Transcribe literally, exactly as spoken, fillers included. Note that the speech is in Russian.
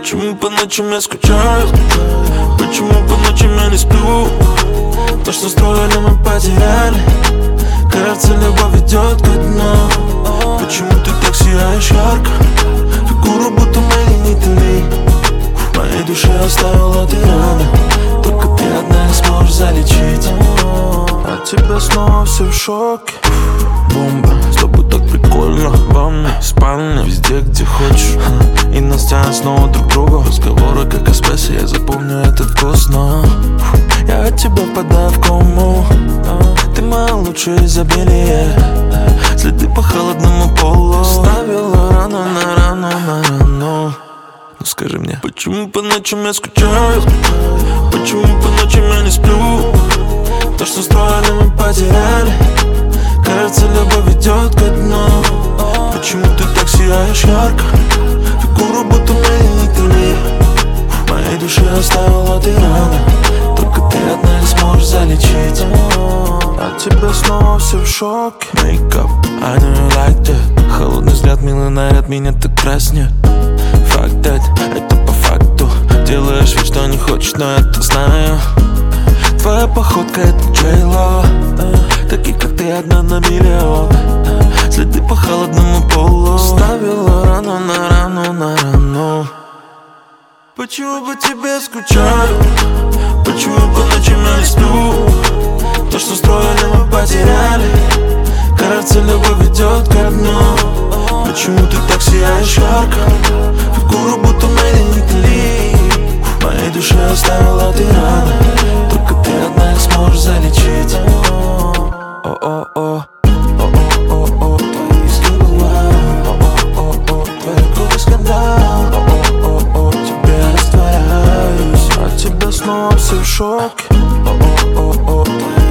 Почему по ночам я скучаю? Почему по ночам я не сплю? То, что строили, мы потеряли. Кажется, любовь ведет ко дну. Почему ты так сияешь ярко? Фигуру будто магнитный. В моей душе оставила ты раны. Только ты одна сможешь залечить. От тебя снова все в шоке. Бомба, с тобой так прикольно. Во мне, спальня, везде, где хочешь. И нас тянет снова друг к другу. Разговоры как эспрессо, я запомню этот вкус. Но я от тебя впадаю в кому. Ты моя лучшая изобилие. Следы по холодному полу. Ставила рану на рану на рану. Ну скажи мне, почему по ночам я скучаю? Почему по ночам я не сплю? То, что строили, мы потеряли. Кажется, любовь ведет ко дну. Почему ты так сияешь ярко? Фигуру будто магнитный. В моей душе оставила ты раны. Только ты одна не сможешь залечить. От тебя снова все в шоке. Makeup, I know you like that. Холодный взгляд, милый наряд, меня так краснет. Fuck that, это по факту. Делаешь вид, что не хочешь, но я так знаю. Твоя походка это Джей-Ло. Таких как ты одна на миллион. Следы по холодному полу. Ставила рану на рану на рану. Почему по тебе скучаю? Почему по ночам я не сплю? То, что строили, мы потеряли. Кажется, любовь ведет ко дну. Почему ты так сияешь ярко? Фигуру будто магнитный. В моей душе оставила ты раны. Только ты одна не сможешь залечить. О-о-о, о-о-о-о, твои слова. О-о-о-о, твои губы скандал. О-о-о-о, тебе растворяюсь. От тебя снова все в шоке. О-о-о-о,